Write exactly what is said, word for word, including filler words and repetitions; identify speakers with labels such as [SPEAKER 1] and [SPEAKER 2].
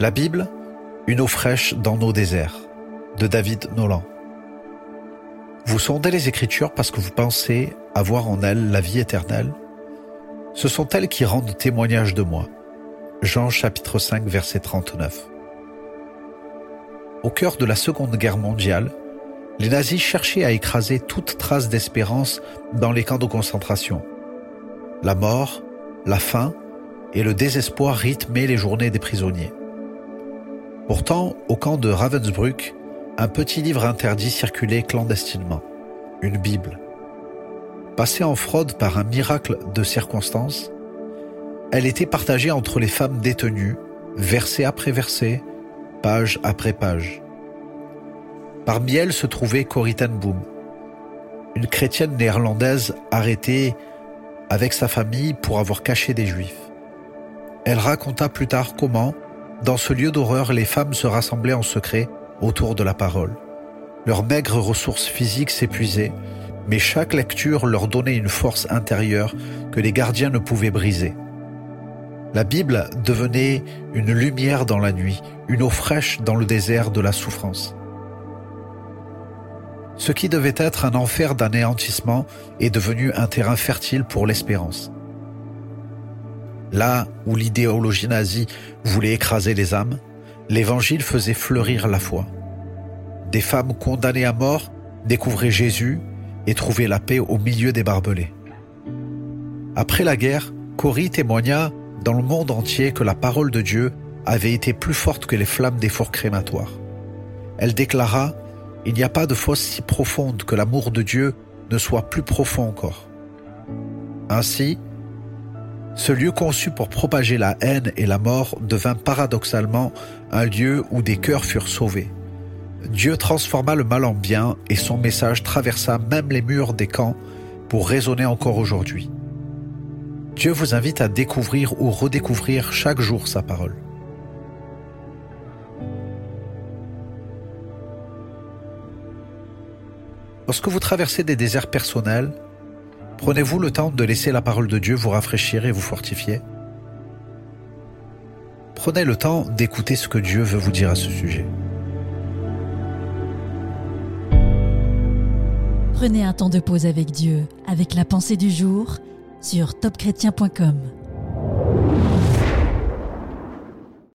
[SPEAKER 1] La Bible, une eau fraîche dans nos déserts, de David Nolan. Vous sondez les Écritures parce que vous pensez avoir en elles la vie éternelle. Ce sont elles qui rendent témoignage de moi. Jean chapitre cinq, verset trente-neuf. Au cœur de la Seconde Guerre mondiale, les nazis cherchaient à écraser toute trace d'espérance dans les camps de concentration. La mort, la faim et le désespoir rythmaient les journées des prisonniers. Pourtant, au camp de Ravensbrück, un petit livre interdit circulait clandestinement, une Bible. Passée en fraude par un miracle de circonstance, elle était partagée entre les femmes détenues, verset après verset, page après page. Parmi elles se trouvait Corrie ten Boom, une chrétienne néerlandaise arrêtée avec sa famille pour avoir caché des Juifs. Elle raconta plus tard comment, dans ce lieu d'horreur, les femmes se rassemblaient en secret autour de la parole. Leurs maigres ressources physiques s'épuisaient, mais chaque lecture leur donnait une force intérieure que les gardiens ne pouvaient briser. La Bible devenait une lumière dans la nuit, une eau fraîche dans le désert de la souffrance. Ce qui devait être un enfer d'anéantissement est devenu un terrain fertile pour l'espérance. Là où l'idéologie nazie voulait écraser les âmes, l'Évangile faisait fleurir la foi. Des femmes condamnées à mort découvraient Jésus et trouvaient la paix au milieu des barbelés. Après la guerre, Corrie témoigna dans le monde entier que la parole de Dieu avait été plus forte que les flammes des fours crématoires. Elle déclara « Il n'y a pas de fosse si profonde que l'amour de Dieu ne soit plus profond encore. » Ainsi, ce lieu conçu pour propager la haine et la mort devint paradoxalement un lieu où des cœurs furent sauvés. Dieu transforma le mal en bien et son message traversa même les murs des camps pour résonner encore aujourd'hui. Dieu vous invite à découvrir ou redécouvrir chaque jour sa parole. Lorsque vous traversez des déserts personnels, prenez-vous le temps de laisser la parole de Dieu vous rafraîchir et vous fortifier? Prenez le temps d'écouter ce que Dieu veut vous dire à ce sujet.
[SPEAKER 2] Prenez un temps de pause avec Dieu, avec la pensée du jour, sur top chrétien point com.